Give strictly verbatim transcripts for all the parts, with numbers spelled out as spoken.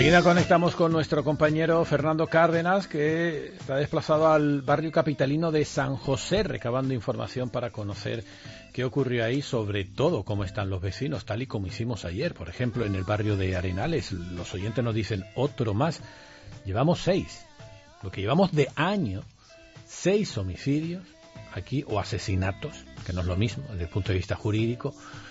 Enseguida conectamos con nuestro compañero Fernando Cárdenas, que está desplazado al barrio capitalino de San José, recabando información para conocer qué ocurrió ahí, sobre todo cómo están los vecinos, tal y como hicimos ayer. Por ejemplo, en el barrio de Arenales, los oyentes nos dicen otro más. Llevamos seis, lo que llevamos de año, seis homicidios aquí, o asesinatos, que no es lo mismo desde el punto de vista jurídico,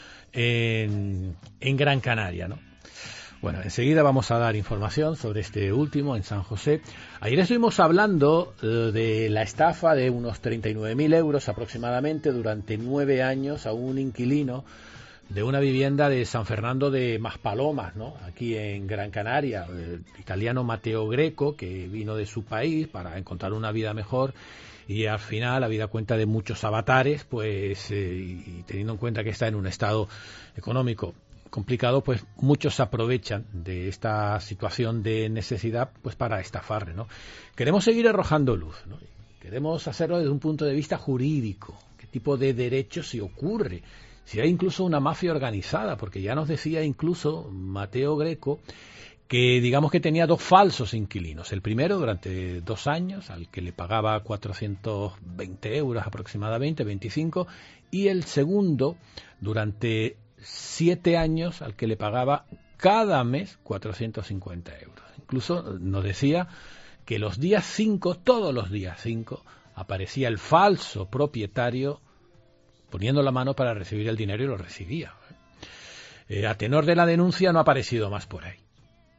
en, en Gran Canaria, ¿no? Bueno, enseguida vamos a dar información sobre este último en San José. Ayer estuvimos hablando eh, de la estafa de unos treinta y nueve mil euros aproximadamente durante nueve años a un inquilino de una vivienda de San Fernando de Maspalomas, ¿no? Aquí en Gran Canaria, el italiano Matteo Greco, que vino de su país para encontrar una vida mejor. Y al final, habida cuenta de muchos avatares, pues, eh, y teniendo en cuenta que está en un estado económico complicado, pues muchos se aprovechan de esta situación de necesidad pues para estafarle, ¿no? Queremos seguir arrojando luz, ¿no? Queremos hacerlo desde un punto de vista jurídico. ¿Qué tipo de derechos se ocurre? Si hay incluso una mafia organizada, porque ya nos decía incluso Matteo Greco que digamos que tenía dos falsos inquilinos. El primero durante dos años, al que le pagaba cuatrocientos veinte euros aproximadamente, veinticinco, y el segundo durante siete años, al que le pagaba cada mes cuatrocientos cincuenta euros. Incluso nos decía que los días cinco, todos los días cinco, aparecía el falso propietario poniendo la mano para recibir el dinero y lo recibía. Eh, a tenor de la denuncia no ha aparecido más por ahí.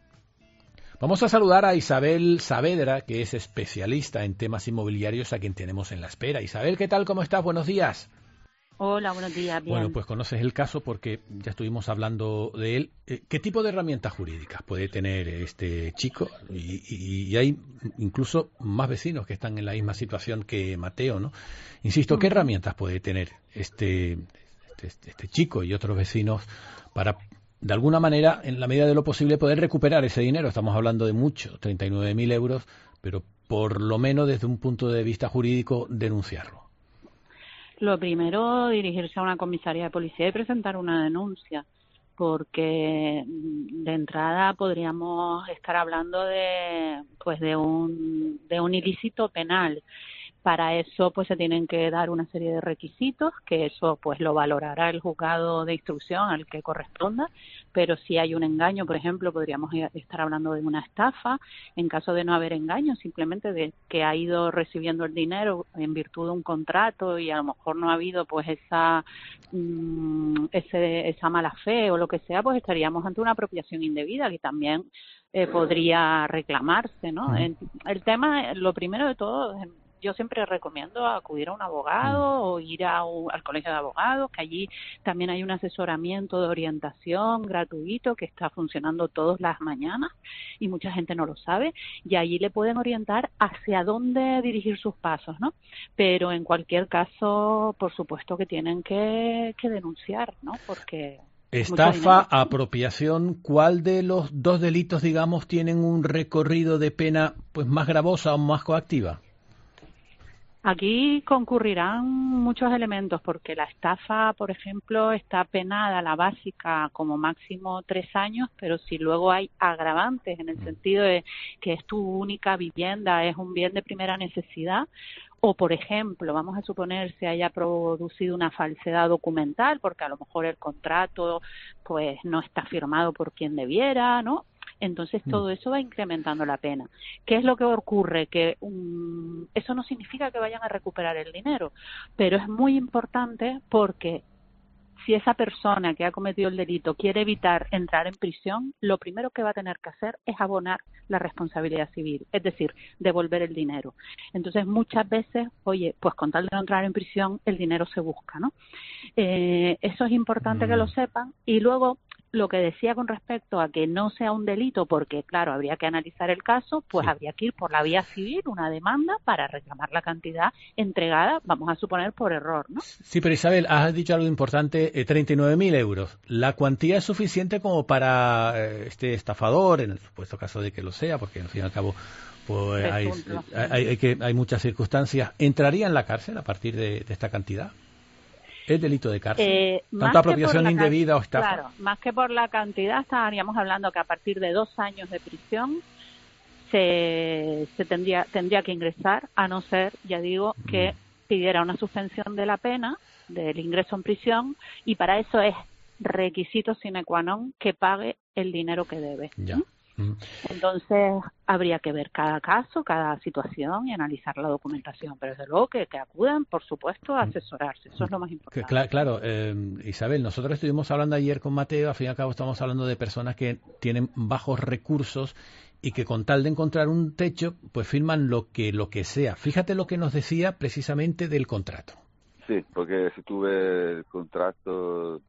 Vamos a saludar a Isabel Saavedra, que es especialista en temas inmobiliarios, a quien tenemos en la espera. Isabel, ¿qué tal? ¿Cómo estás? Buenos días. Hola, buenos días. Bien. Bueno, pues conoces el caso porque ya estuvimos hablando de él. ¿Qué tipo de herramientas jurídicas puede tener este chico? Y, y, y hay incluso más vecinos que están en la misma situación que Mateo, ¿no? Insisto, ¿qué herramientas puede tener este, este, este chico y otros vecinos para, de alguna manera, en la medida de lo posible, poder recuperar ese dinero? Estamos hablando de mucho, treinta y nueve mil euros, pero por lo menos desde un punto de vista jurídico, denunciarlo. Lo primero, dirigirse a una comisaría de policía y presentar una denuncia, porque de entrada podríamos estar hablando de, pues, de un, de un ilícito penal. Para eso, pues, se tienen que dar una serie de requisitos, que eso, pues, lo valorará el juzgado de instrucción al que corresponda, pero si hay un engaño, por ejemplo, podríamos estar hablando de una estafa. En caso de no haber engaño, simplemente de que ha ido recibiendo el dinero en virtud de un contrato y a lo mejor no ha habido, pues, esa, mmm, ese, esa mala fe o lo que sea, pues estaríamos ante una apropiación indebida que también eh, podría reclamarse, ¿no? El, el tema, lo primero de todo, yo siempre recomiendo acudir a un abogado o ir a un, al colegio de abogados, que allí también hay un asesoramiento de orientación gratuito que está funcionando todas las mañanas y mucha gente no lo sabe, y allí le pueden orientar hacia dónde dirigir sus pasos, ¿no? Pero en cualquier caso, por supuesto que tienen que, que denunciar, ¿no? Porque estafa, apropiación, ¿cuál de los dos delitos, digamos, tienen un recorrido de pena pues más gravosa o más coactiva? Aquí concurrirán muchos elementos, porque la estafa, por ejemplo, está penada, la básica, como máximo tres años, pero si luego hay agravantes, en el sentido de que es tu única vivienda, es un bien de primera necesidad, o, por ejemplo, vamos a suponer se haya producido una falsedad documental, porque a lo mejor el contrato pues no está firmado por quien debiera, ¿no? Entonces todo eso va incrementando la pena. ¿Qué es lo que ocurre? Que um, eso no significa que vayan a recuperar el dinero, pero es muy importante porque si esa persona que ha cometido el delito quiere evitar entrar en prisión, lo primero que va a tener que hacer es abonar la responsabilidad civil, es decir, devolver el dinero. Entonces, muchas veces, oye, pues con tal de no entrar en prisión, el dinero se busca, ¿no? Eh, eso es importante mm. que lo sepan. Y luego, lo que decía con respecto a que no sea un delito, porque, claro, habría que analizar el caso, pues sí. habría que ir por la vía civil, una demanda para reclamar la cantidad entregada, vamos a suponer, por error, ¿no? Sí, pero Isabel, has dicho algo importante, eh, treinta y nueve mil euros. ¿La cuantía es suficiente como para eh, este estafador, en el supuesto caso de que lo sea, porque al fin y al cabo pues, hay, hay, hay, que, hay muchas circunstancias, ¿entraría en la cárcel a partir de, de esta cantidad? Es delito de cárcel. Eh, Tanto apropiación indebida o estafa. Claro, más que por la cantidad, estaríamos hablando que a partir de dos años de prisión se, se tendría, tendría que ingresar, a no ser, ya digo, que mm. pidiera una suspensión de la pena, del ingreso en prisión, y para eso es requisito sine qua non que pague el dinero que debe. Ya. ¿Mm? Entonces habría que ver cada caso, cada situación y analizar la documentación, pero desde luego que, que acudan, por supuesto, a asesorarse, eso es lo más importante. Claro, claro eh, Isabel, nosotros estuvimos hablando ayer con Mateo, al fin y al cabo estamos hablando de personas que tienen bajos recursos y que con tal de encontrar un techo, pues firman lo que lo que sea. Fíjate lo que nos decía precisamente del contrato. Sí, porque si tú ves el contrato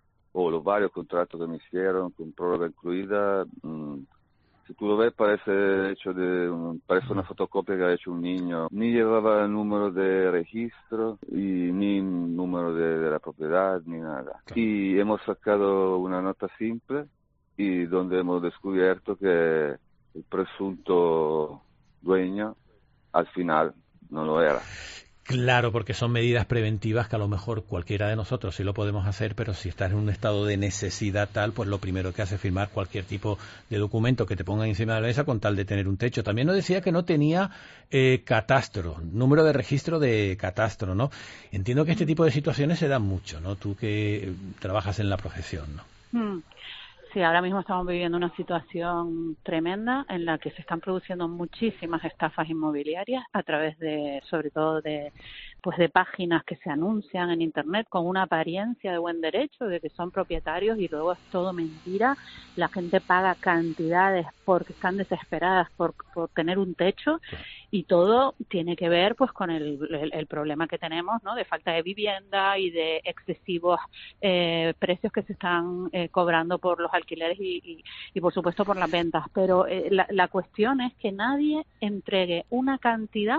o los varios contratos que me hicieron con prórroga incluida, mmm, si tú lo ves parece hecho de un, parece una fotocopia que ha hecho un niño. Ni llevaba el número de registro y ni número de, de la propiedad ni nada. Claro. Y hemos sacado una nota simple y donde hemos descubierto que el presunto dueño al final no lo era. Claro, porque son medidas preventivas que a lo mejor cualquiera de nosotros sí lo podemos hacer, pero si estás en un estado de necesidad tal, pues lo primero que hace es firmar cualquier tipo de documento que te pongan encima de la mesa con tal de tener un techo. También nos decía que no tenía eh, catastro, número de registro de catastro, ¿no? Entiendo que este tipo de situaciones se dan mucho, ¿no? Tú que trabajas en la profesión, ¿no? Mm. Sí, ahora mismo estamos viviendo una situación tremenda en la que se están produciendo muchísimas estafas inmobiliarias a través de, sobre todo de, pues de páginas que se anuncian en Internet con una apariencia de buen derecho, de que son propietarios y luego es todo mentira. La gente paga cantidades porque están desesperadas por, por tener un techo y todo tiene que ver pues con el, el, el problema que tenemos, ¿no? De falta de vivienda y de excesivos eh, precios que se están eh, cobrando por los alquileres y, y, y por supuesto por las ventas. Pero eh, la, la cuestión es que nadie entregue una cantidad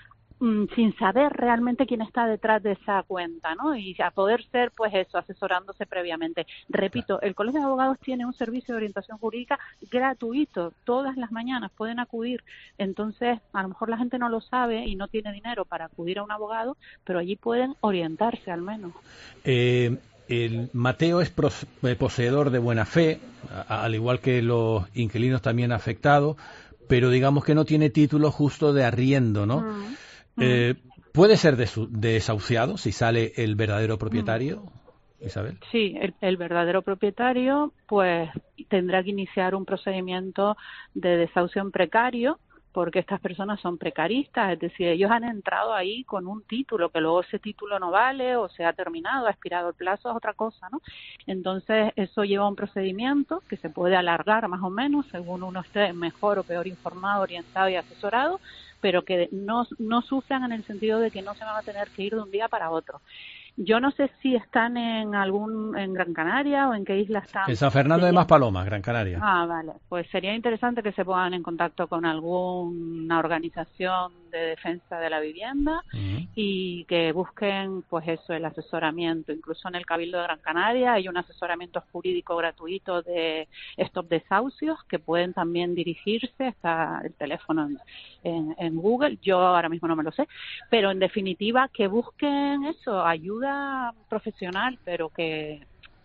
sin saber realmente quién está detrás de esa cuenta, ¿no? Y a poder ser, pues eso, asesorándose previamente. Repito, el Colegio de Abogados tiene un servicio de orientación jurídica gratuito. Todas las mañanas pueden acudir. Entonces, a lo mejor la gente no lo sabe y no tiene dinero para acudir a un abogado, pero allí pueden orientarse al menos. Eh... El Mateo es poseedor de buena fe, al igual que los inquilinos también afectados, pero digamos que no tiene título justo de arriendo, ¿no? Mm. Eh, ¿Puede ser desahuciado si sale el verdadero propietario, mm. Isabel? Sí, el, el verdadero propietario pues tendrá que iniciar un procedimiento de desahucio en precario, porque estas personas son precaristas, es decir, ellos han entrado ahí con un título, que luego ese título no vale o se ha terminado, ha expirado el plazo, es otra cosa, ¿no? Entonces, eso lleva a un procedimiento que se puede alargar más o menos, según uno esté mejor o peor informado, orientado y asesorado, pero que no, no sufran en el sentido de que no se van a tener que ir de un día para otro. Yo no sé si están en algún en Gran Canaria o en qué isla están. En San Fernando de Maspalomas, Gran Canaria. Ah, vale. Pues sería interesante que se pongan en contacto con alguna organización de defensa de la vivienda uh-huh. y que busquen, pues eso, el asesoramiento. Incluso en el Cabildo de Gran Canaria hay un asesoramiento jurídico gratuito de stop desahucios que pueden también dirigirse. Está el teléfono en, en, en Google. Yo ahora mismo no me lo sé, pero en definitiva que busquen eso, ayuda profesional, pero que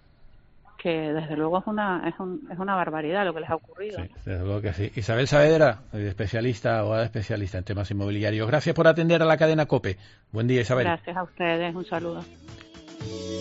que desde luego es una es, un, es una barbaridad lo que les ha ocurrido. Sí, desde luego que sí. Isabel Saavedra, especialista, abogada especialista en temas inmobiliarios. Gracias por atender a la cadena COPE. Buen día, Isabel. Gracias a ustedes. Un saludo.